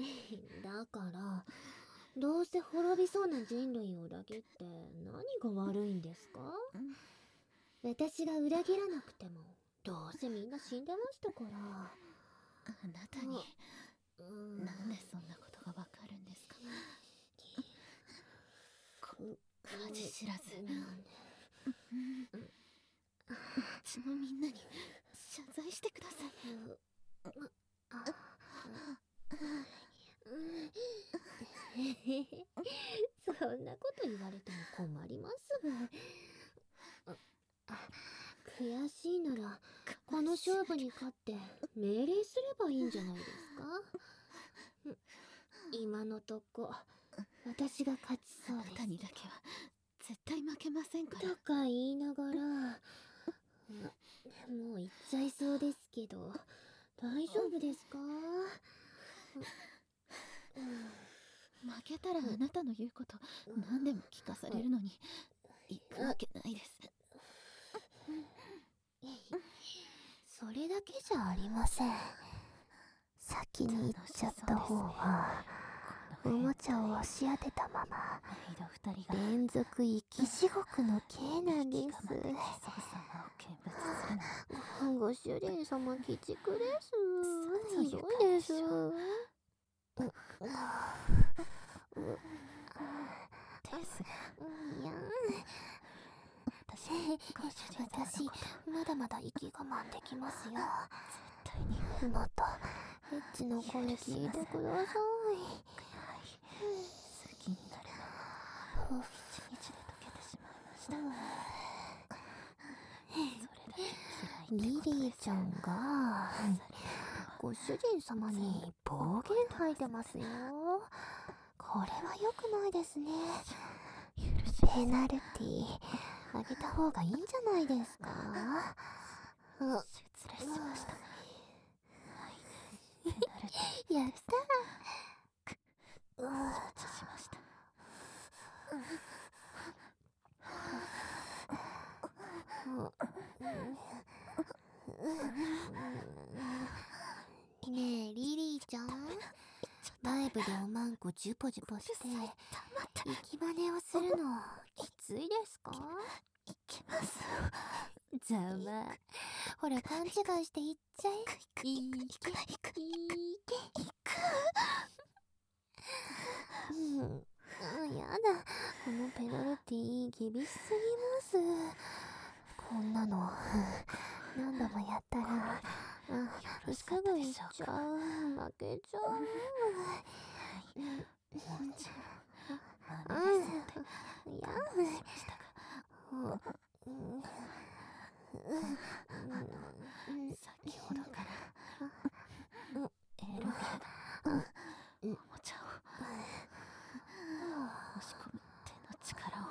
だからどうせ滅びそうな人類を裏切って何が悪いんですか？私が裏切らなくてもどうせみんな死んでましたから。 あなたになんでそんなことがわかるんですか？恥知らず。町のみんなに謝罪してください。 そんなこと言われても困ります。悔しいならこの勝負に勝って命令すればいいんじゃないですか？今のとこ私が勝ちそうです。 あなたにだけは絶対負けませんから。 とか言いながらもう言っちゃいそうですけど大丈夫ですか？ 負けたらあなたの言うこと何でも聞かされるのに行くわけないです。 それだけじゃありません。先に行っちゃった方がおもちゃを押し当てたまま連続生き地獄の刑なんです。ご主人様鬼畜です。ひどいです。 ですが、 いや私まだまだ息我慢できますよ。 絶対にもっとエッチの声聞いてください。 好きになるのも一日で溶けてしまいました。それだけ嫌いってことです。 リリーちゃんがご主人様に暴言吐いてますよ。これは良くないですね。ペナルティあげた方がいいんじゃないですか？ 失礼しました。ペナルティやったー。 承知しました。 ねえリリーちゃん、ライブでおまんこジュポジュポして息バネをするのきついですか？ いきます。 ざまほら勘違いして言っちゃえ。いけやだ、このペナルティ厳しすぎます。こんなの何度もやったらすぐ行っちゃう。負けちゃう。 もちろん豆ですので我慢しましたが、先ほどからエルビアのおもちゃを押し込む手の力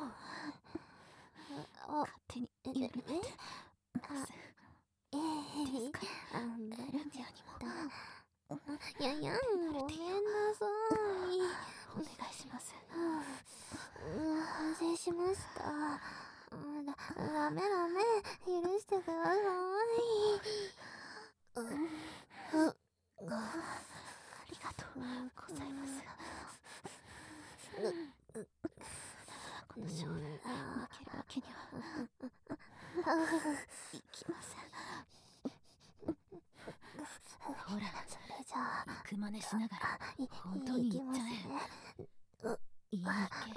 を勝手に緩めてますですからエルビアにもごめんなさい。 お願いします。 反省しました。ダメ許してください。 ありがとうございます。この勝負負けるわけにはいきません。ほら、 それじゃあ行く真似しながら本当に行っちゃえ。いい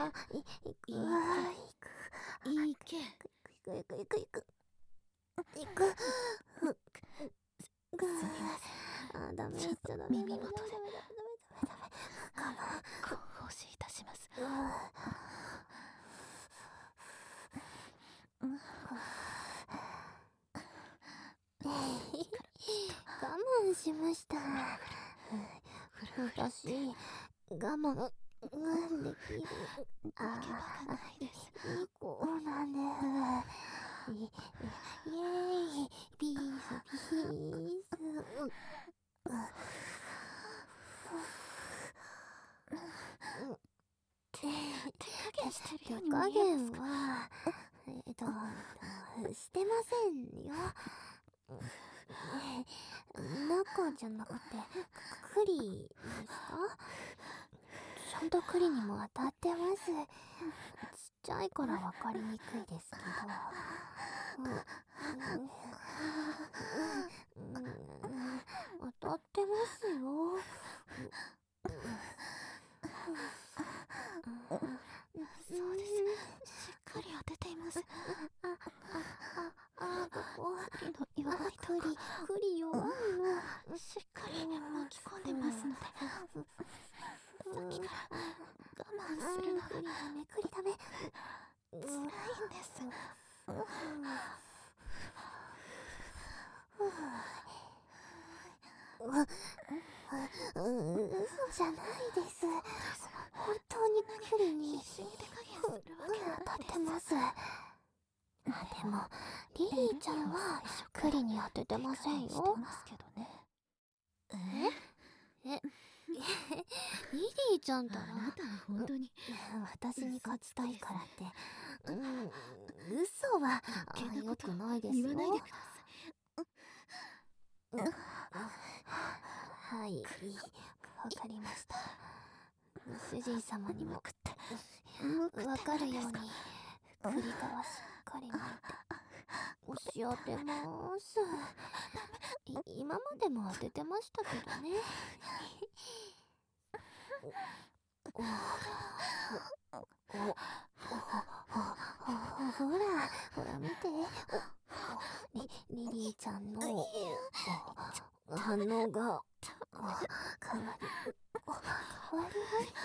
け。 行く。 すみません。 ダメちょっとダメ耳元でご奉仕いたします。 我慢しました。私我慢できる。 逃げ場がないです。 いい子なんです。イエーイピース。 手加減してるように手加見えます減か？ はしてませんよ。 中じゃなくて栗ですか？ちゃんと栗にも当たってます。ちっちゃいから分かりにくいですけど。当たってますよ。 そうです。しっかり当てています。 ここ栗の弱いとこ栗弱いの。 しっかり巻き込んでますので、さっきから我慢するのが栗ダメ。 辛いんです。 嘘じゃないです。本当に栗に必死に手加減するわけ当たないです。 ってます。でもリリーちゃんは栗に当ててませんしてよ。 ますけどね。 リリーちゃんたらあなたは本当に私に勝ちたいからって、嘘は良くないですよ。 言わないでくだはい、わかりました。ご主人様にもわかるように栗からしっかり巻いて押し当てます。今までも当ててましたけどね。ほら見て。リリーちゃんの反応が変わりました。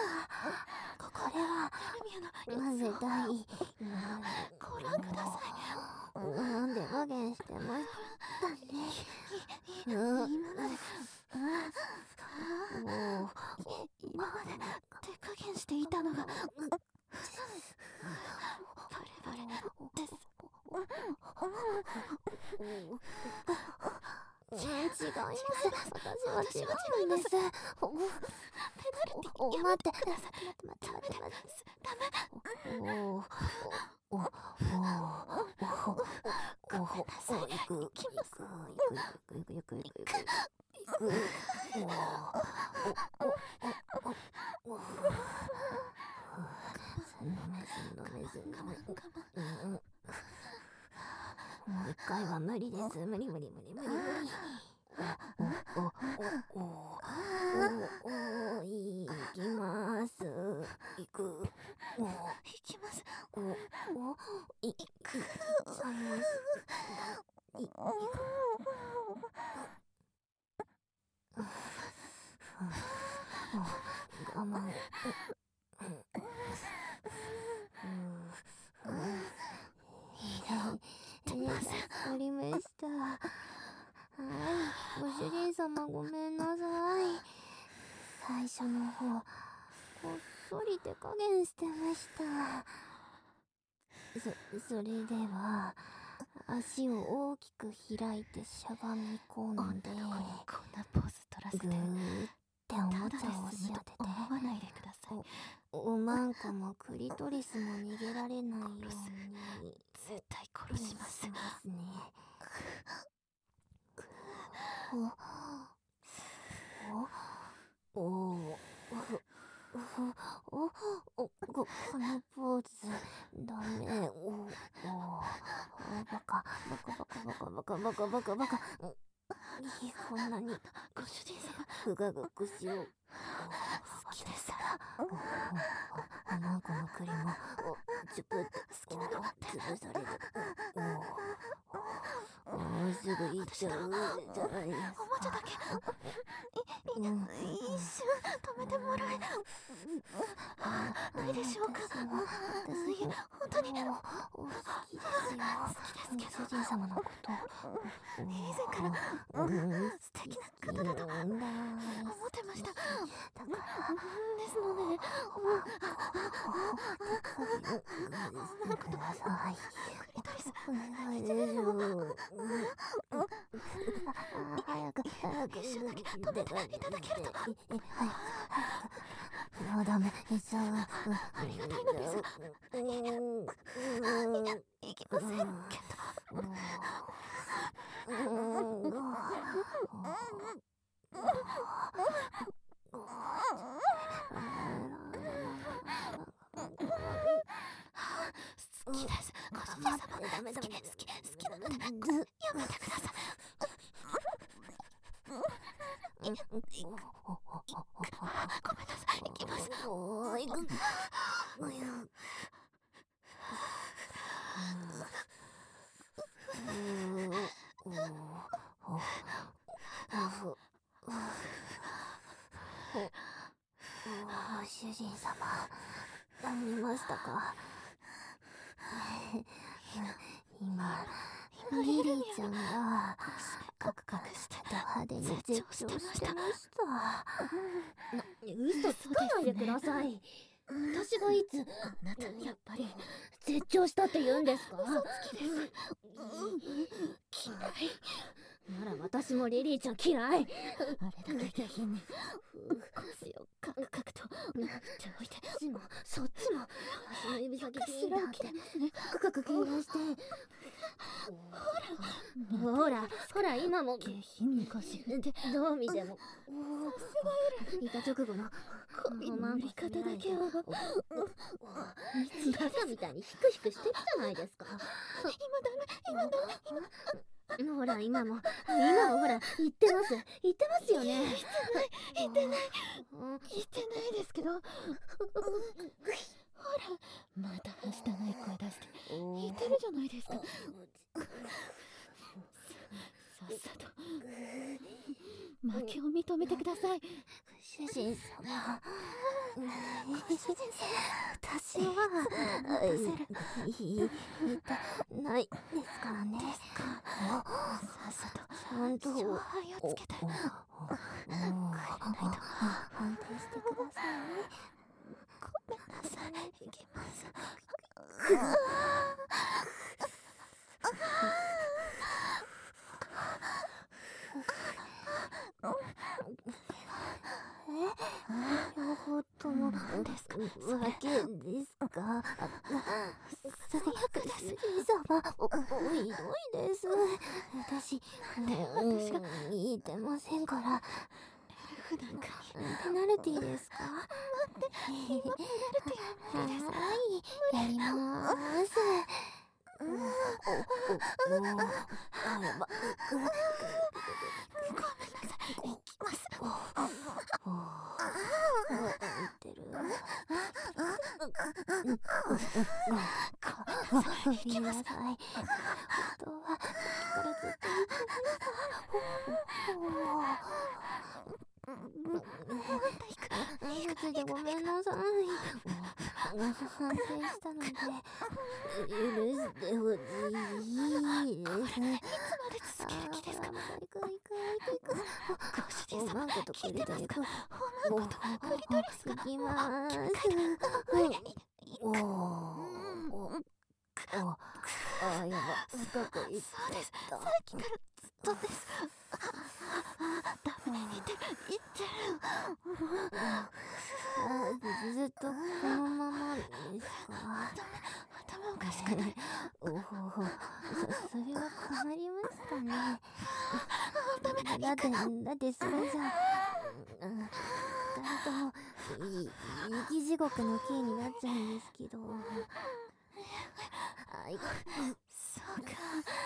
これはなぜご覧ください。 なんで加減してましたね。 今まで手加減していたのがバレバレです。 違います。私は違うんです。 ペナルティ待って。もう一回は無理です。無理。行きます。行く。 行きます。 行く。我慢。わかりました。はい、ご主人様ごめんなさい。最初の方、こっそり手加減してました。それでは、足を大きく開いてしゃがみ込んで、 女の子にこんなポーズ取らせてぐーっておもちゃを押し当てて、 思わないでください。 おまんこもクリトリスも逃げられないように絶対殺します。 ね。このポーズダメ。バカ。こんなにご主人様、 ふがぐくしを好きです。 おまんこの栗もチュプッと潰される。すぐ行っちゃうじゃないですか。 おもちゃだけ一瞬止めてもらえないでしょうか。 私本当に好きですよ。主人様のこと以前から素敵な方だと思ってました。ですので、 ください。 クリトリス、 お願いですよ。早く一瞬だけ止めていただけると。 もうダメ。 ありがたいのですが、いきませんけど。 好きです。ご主人様。好きなので、やめてください。ごめんなさい、行きます。 ご主人様、見ましたか？今リリーちゃんがカクカクしてド派手に絶頂してました。嘘つかないでください。私がいつあなたやっぱり絶頂したって言うんですか？ 嘘つきです。嫌い。 なら私もリリーちゃん嫌い。 あれだけ下品に腰をカクカクと振っておいて、 そっちも足の指先ピーンってカクカク気がして、ほら今も下品に腰振って、 どう見てもいた直後のこの振り方だけはバカみたいにヒクヒクしてるじゃないですか。 今ダメ。 ほら今もほら言ってますよね。 言ってないですけど、ほらまたはしたない声出して言ってるじゃないですか。さっさと負けを認めてください。 主人様、私は言いたないですからね。 さっさとちゃんと勝敗をつけてくれないと。 判定してくださいね。 ごめんなさい、いきます。 両方ともですか？ わけですか？最悪です。主人様、ひどいです。私が言ってませんから。 普段からペナルティーですか？ 今ペナルティーは無理です。 はい、やりまーす。やば。 ごめんなさい、行きます。 言ってる。ごめんなさい。本当はさっきからずっと言ってました。ごめんなさい。反省したので許してほしいです。 いつまで続ける気ですか？ご主人様、聞いてますか？おまんことクリトリスが行きまーす。やば、深く言ってた。 さっきからずっとです。ダメ、言ってる。 ずっとこのままですか？ 頭おかしくない？ それは困りましたね。だってそれじゃ二人とも生き地獄の刑になっちゃうんですけど。 そうか。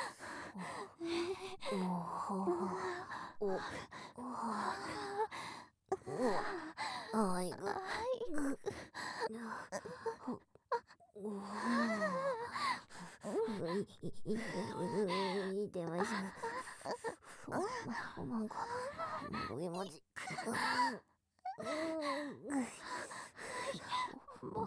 いてました。おまんこ、もげもじ。 もう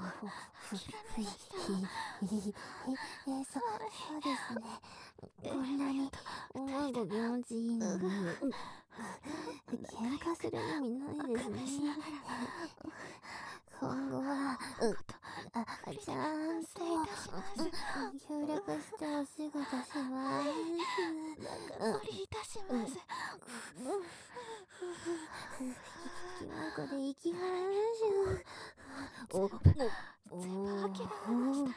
そうですね。こんなにおまんこ気持ちいいのに喧嘩する意味ないですね。今後はちゃんと協力してお仕事します。 仲取りいたします。 きまこで行きましょう。 全部諦めました。そうなんです。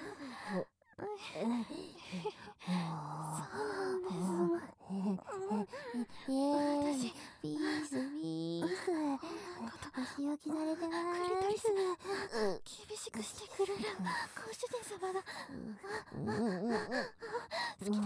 ドキされてまクリトリスす。 厳しくしてくれるご主人様が好きです。